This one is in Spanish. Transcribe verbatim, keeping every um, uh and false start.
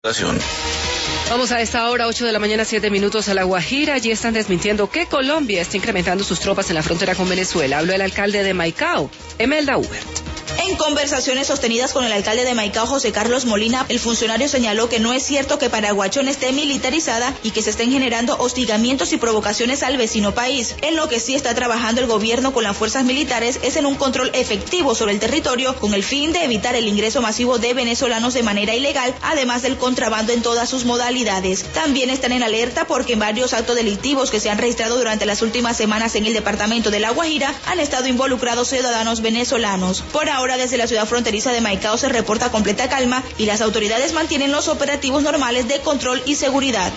Vamos a esta hora, ocho de la mañana, siete minutos, a La Guajira. Allí están desmintiendo que Colombia está incrementando sus tropas en la frontera con Venezuela. Habló el alcalde de Maicao, Emelda Hubert. En conversaciones sostenidas con el alcalde de Maicao, José Carlos Molina, el funcionario señaló que no es cierto que Paraguachón esté militarizada y que se estén generando hostigamientos y provocaciones al vecino país. En lo que sí está trabajando el gobierno con las fuerzas militares es en un control efectivo sobre el territorio con el fin de evitar el ingreso masivo de venezolanos de manera ilegal, además del contrabando en todas sus modalidades. También están en alerta porque en varios actos delictivos que se han registrado durante las últimas semanas en el departamento de La Guajira han estado involucrados ciudadanos venezolanos. Por ahora, desde la ciudad fronteriza de Maicao se reporta completa calma y las autoridades mantienen los operativos normales de control y seguridad.